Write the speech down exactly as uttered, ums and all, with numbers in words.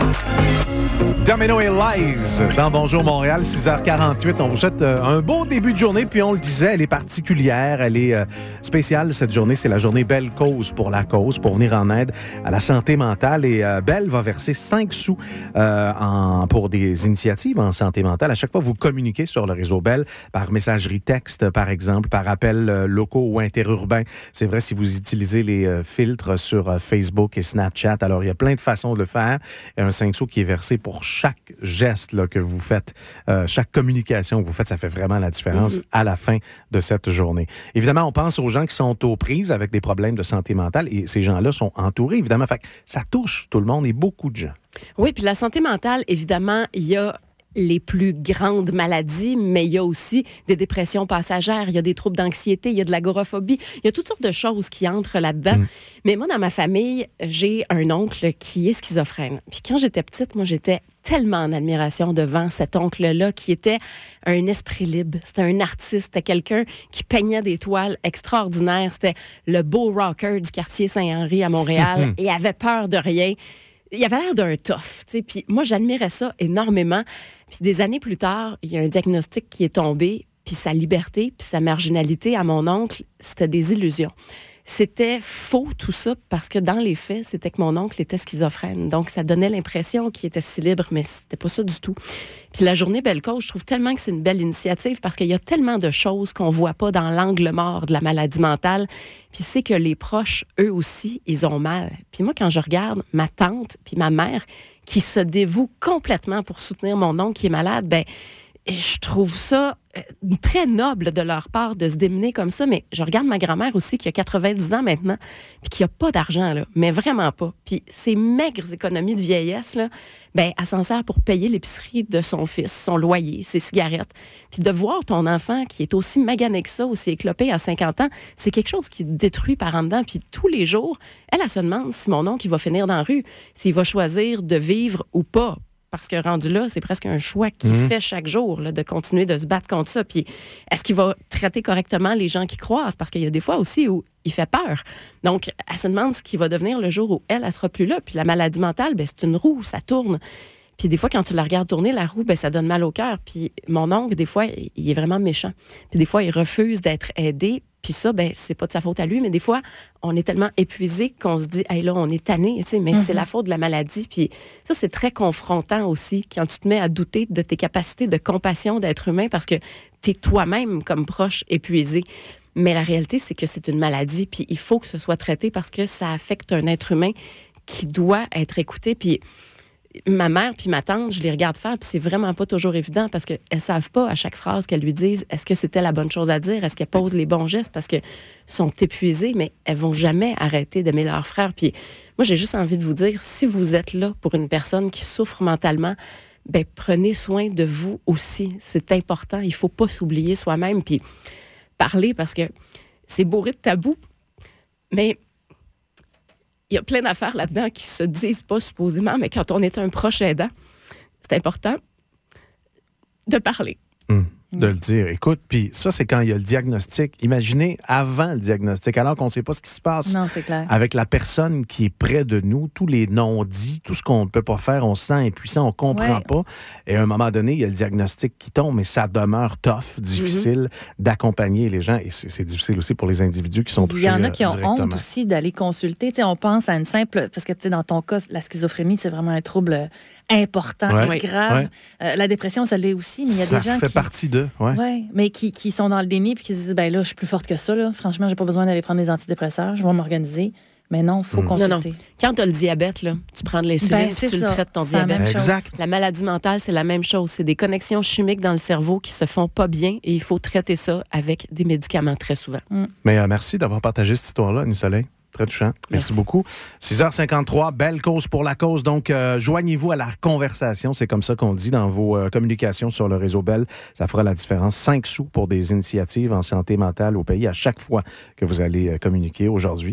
Domino et Lies dans Bonjour Montréal, six heures quarante-huit. On vous souhaite euh, un beau début de journée. Puis on le disait, elle est particulière, elle est euh, spéciale cette journée. C'est la journée Belle Cause pour la cause, pour venir en aide à la santé mentale. Et euh, Belle va verser cinq sous euh, en, pour des initiatives en santé mentale. À chaque fois, vous communiquez sur le réseau Belle par messagerie texte, par exemple, par appels euh, locaux ou interurbains. C'est vrai si vous utilisez les euh, filtres sur euh, Facebook et Snapchat. Alors, il y a plein de façons de le faire. Il y a un cinq sous qui est versé pour chaque geste là, que vous faites, euh, chaque communication que vous faites, ça fait vraiment la différence mm-hmm. à la fin de cette journée. Évidemment, on pense aux gens qui sont aux prises avec des problèmes de santé mentale et ces gens-là sont entourés, évidemment. Fait que ça touche tout le monde et beaucoup de gens. Oui, puis la santé mentale, évidemment, il y a les plus grandes maladies, mais il y a aussi des dépressions passagères, il y a des troubles d'anxiété, il y a de l'agoraphobie, il y a toutes sortes de choses qui entrent là-dedans. Mm. Mais moi, dans ma famille, j'ai un oncle qui est schizophrène. Puis quand j'étais petite, moi, j'étais tellement en admiration devant cet oncle-là qui était un esprit libre. C'était un artiste, c'était quelqu'un qui peignait des toiles extraordinaires. C'était le beau rocker du quartier Saint-Henri à Montréal et avait peur de rien. Il avait l'air d'un tough, tu sais. Puis moi, j'admirais ça énormément. Puis des années plus tard, il y a un diagnostic qui est tombé, puis sa liberté, puis sa marginalité à mon oncle, c'était des illusions. C'était faux, tout ça, parce que dans les faits, c'était que mon oncle était schizophrène. Donc, ça donnait l'impression qu'il était si libre, mais c'était pas ça du tout. Puis la journée Belle Cause, je trouve tellement que c'est une belle initiative parce qu'il y a tellement de choses qu'on voit pas dans l'angle mort de la maladie mentale. Puis c'est que les proches, eux aussi, ils ont mal. Puis moi, quand je regarde ma tante puis ma mère qui se dévouent complètement pour soutenir mon oncle qui est malade, ben je trouve ça très noble de leur part de se démener comme ça, mais je regarde ma grand-mère aussi qui a quatre-vingt-dix ans maintenant puis qui a pas d'argent, là, mais vraiment pas. Puis ces maigres économies de vieillesse, là, ben, elle s'en sert pour payer l'épicerie de son fils, son loyer, ses cigarettes. Puis de voir ton enfant qui est aussi magané que ça, aussi éclopé à cinquante ans, c'est quelque chose qui détruit par en dedans. Puis tous les jours, elle, elle se demande si mon oncle il va finir dans la rue, s'il va choisir de vivre ou pas. Parce que rendu là, c'est presque un choix qu'il mmh. fait chaque jour, là, de continuer de se battre contre ça. Puis est-ce qu'il va traiter correctement les gens qui croisent? Parce qu'il y a des fois aussi où il fait peur. Donc, elle se demande ce qu'il va devenir le jour où elle, elle sera plus là. Puis la maladie mentale, ben, c'est une roue, ça tourne. Puis des fois, quand tu la regardes tourner, la roue, ben, ça donne mal au cœur. Puis mon oncle, des fois, il est vraiment méchant. Puis des fois, il refuse d'être aidé. Puis ça, ben, c'est pas de sa faute à lui, mais des fois, on est tellement épuisé qu'on se dit, hey, là, on est tanné, tu sais, mais mm-hmm. c'est la faute de la maladie. Puis ça, c'est très confrontant aussi quand tu te mets à douter de tes capacités de compassion d'être humain parce que tu es toi-même comme proche épuisé. Mais la réalité, c'est que c'est une maladie, puis il faut que ce soit traité parce que ça affecte un être humain qui doit être écouté. Puis ma mère puis ma tante, je les regarde faire, puis c'est vraiment pas toujours évident parce qu'elles savent pas à chaque phrase qu'elles lui disent est-ce que c'était la bonne chose à dire, est-ce qu'elles posent les bons gestes parce qu'elles sont épuisées, mais elles vont jamais arrêter d'aimer leur frère. Puis moi, j'ai juste envie de vous dire, si vous êtes là pour une personne qui souffre mentalement, ben prenez soin de vous aussi. C'est important. Il faut pas s'oublier soi-même. Puis parler parce que c'est bourré de tabous, mais il y a plein d'affaires là-dedans qui se disent pas supposément, mais quand on est un proche aidant, c'est important de parler. Mmh. De le dire. Écoute, puis ça, c'est quand il y a le diagnostic. Imaginez avant le diagnostic, alors qu'on ne sait pas ce qui se passe non, c'est clair. Avec la personne qui est près de nous, tous les non-dits, tout ce qu'on ne peut pas faire, on se sent impuissant, on ne comprend ouais. pas. Et à un moment donné, il y a le diagnostic qui tombe, mais ça demeure tough, difficile mm-hmm. d'accompagner les gens. Et c'est, c'est difficile aussi pour les individus qui sont touchés. Il y en a qui ont directement. honte aussi d'aller consulter. T'sais, on pense à une simple... Parce que dans ton cas, la schizophrénie, c'est vraiment un trouble important ouais. et grave. Ouais. Euh, la dépression, ça l'est aussi, mais il y a ça des gens fait qui... partie d'eux, oui. Ouais, mais qui, qui sont dans le déni puis qui se disent, ben là, je suis plus forte que ça. Là. Franchement, j'ai pas besoin d'aller prendre des antidépresseurs. Je vais m'organiser. Mais non, il faut mmh. consulter. Non, non. Quand tu as le diabète, là, tu prends de l'insuline et ben, tu le traites ton c'est diabète. La exact. La maladie mentale, c'est la même chose. C'est des connexions chimiques dans le cerveau qui se font pas bien et il faut traiter ça avec des médicaments très souvent. Mmh. Mais euh, merci d'avoir partagé cette histoire-là, Annie Soleil. Très touchant. Merci, Merci beaucoup. six heures cinquante-trois, Belle Cause pour la cause. Donc, euh, joignez-vous à la conversation. C'est comme ça qu'on dit dans vos euh, communications sur le réseau Belle. Ça fera la différence. Cinq sous pour des initiatives en santé mentale au pays à chaque fois que vous allez euh, communiquer aujourd'hui.